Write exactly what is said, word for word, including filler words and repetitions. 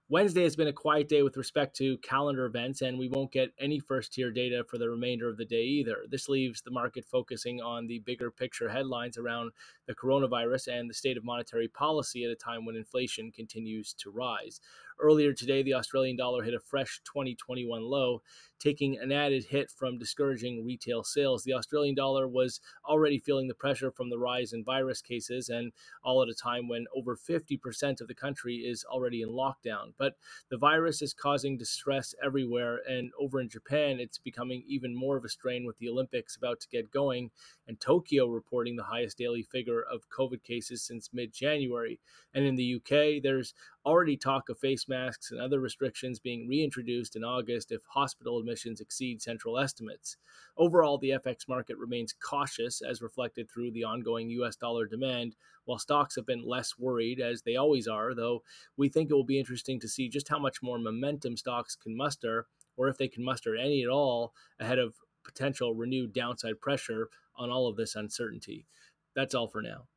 Wednesday has been a quiet day with respect to calendar events, and we won't get any first tier data for the remainder of the day either. This leaves the market focusing on the bigger picture headlines around the coronavirus and the state of monetary policy at a time when inflation continues to rise. Earlier today, the Australian dollar hit a fresh twenty twenty-one low, taking an added hit from discouraging retail sales. The Australian dollar was already feeling the pressure from the rise in virus cases, and all at a time when over fifty percent of the country is already in lockdown. But the virus is causing distress everywhere, and over in Japan, it's becoming even more of a strain with the Olympics about to get going, and Tokyo reporting the highest daily figure of COVID cases since mid January. And in the U K, there's already talk of face masks and other restrictions being reintroduced in August if hospital admissions exceed central estimates. Overall, the F X market remains cautious, as reflected through the ongoing U S dollar demand, while stocks have been less worried, as they always are, though we think it will be interesting to see just how much more momentum stocks can muster, or if they can muster any at all, ahead of potential renewed downside pressure on all of this uncertainty. That's all for now.